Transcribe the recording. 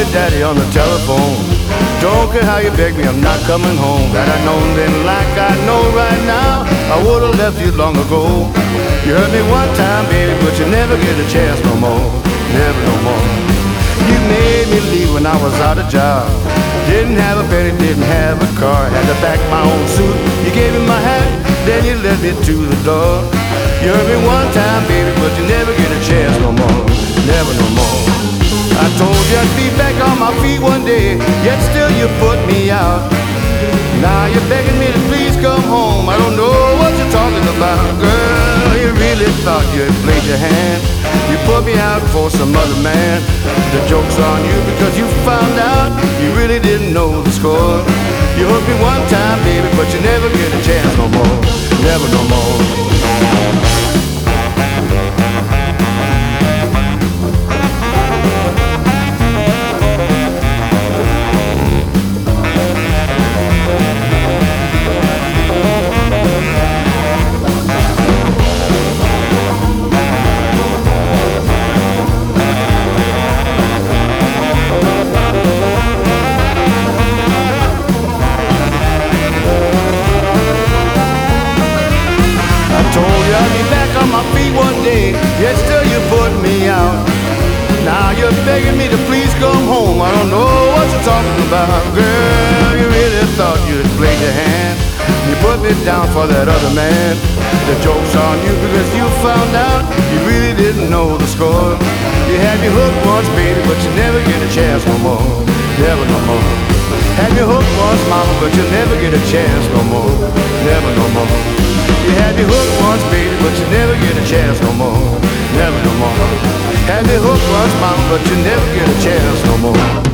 your daddy on the telephone. Don't care how you beg me, I'm not coming home. Had I known then like I know right now, I would've left you long ago. You hurt me one time, baby, but you never get a chance no more. Never no more. You made me leave when I was out of job. Didn't have a penny, didn't have a car. Had to pack my own suit. You gave me my hat, then you led me to the door. You hurt me one time, baby, but you never get a chance no more. Never no more. I told you I'd be back on my feet one day, yet still you put me out. Now you're begging me to please come home. I don't know what you're talking about, girl. You really thought you'd played your hand. You put me out for some other man. The joke's on you because you found out you really didn't know the score. You hooked me one time, baby, but you never get a chance no more. Never no more. Told you I'd be back on my feet one day, yet still you put me out. Now you're begging me to please come home. I don't know what you're talking about, girl. You really thought you'd played your hand. You put me down for that other man. The joke's on you because you found out you really didn't know the score. You had me hooked once, baby, but you never get a chance no more. Never no more. Had me hooked once, mama, but you never get a chance no more. Never no more. You had me hooked once, baby, but you never get a chance no more. Never no more. Had me hooked once, mama, but you never get a chance no more.